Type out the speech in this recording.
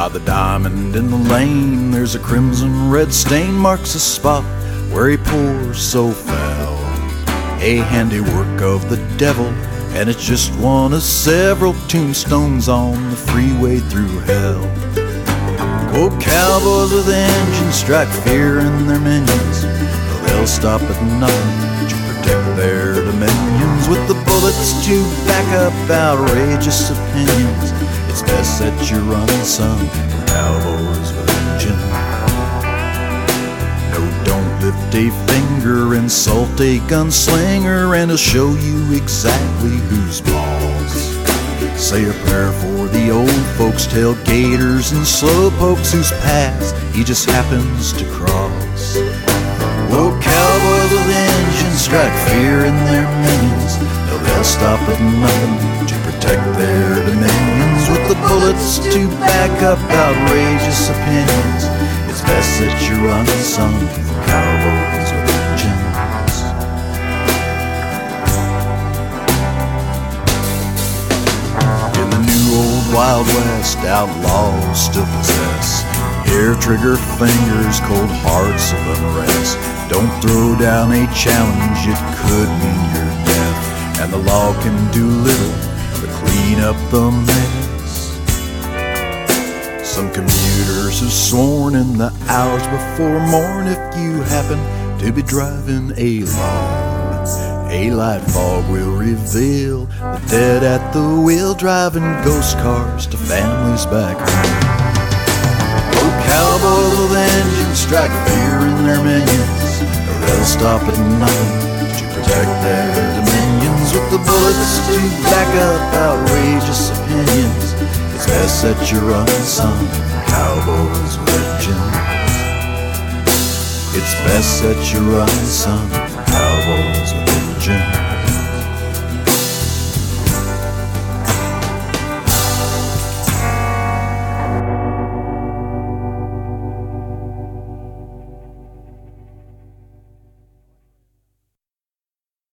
By the diamond in the lane, there's a crimson red stain marks the spot where he pours so foul. A handiwork of the devil, and it's just one of several tombstones on the freeway through hell. Oh, cowboys with engines strike fear in their minions, though they'll stop at nothing to protect their dominions. With the bullets to back up outrageous opinions, it's best that you run, son, from cowboys with engines. No, don't lift a finger, insult a gunslinger, and he'll show you exactly who's boss. Say a prayer for the old folks, tailgaters and slowpokes whose paths he just happens to cross. Oh, cowboys with engines strike fear in their minions, though they'll stop at nothing to protect their dominions. With the bullets to back up outrageous opinions, it's best that you run, son, from cowboys with engines. In the new old Wild West, outlaws still possess hair trigger fingers, cold hearts of unrest. Don't throw down a challenge, it could mean your death, and the law can do little but clean up the mess. Some commuters have sworn in the hours before morn, if you happen to be driving along, a light fog will reveal the dead at the wheel, driving ghost cars to families back home. Oh, cowboys with engines strike fear in their minions, though they'll stop at nothing to protect their dominions. With the bullets to back up outrageous opinions, it's best that you run, son, from cowboys with engines. It's best that you run, son, from cowboys with engines.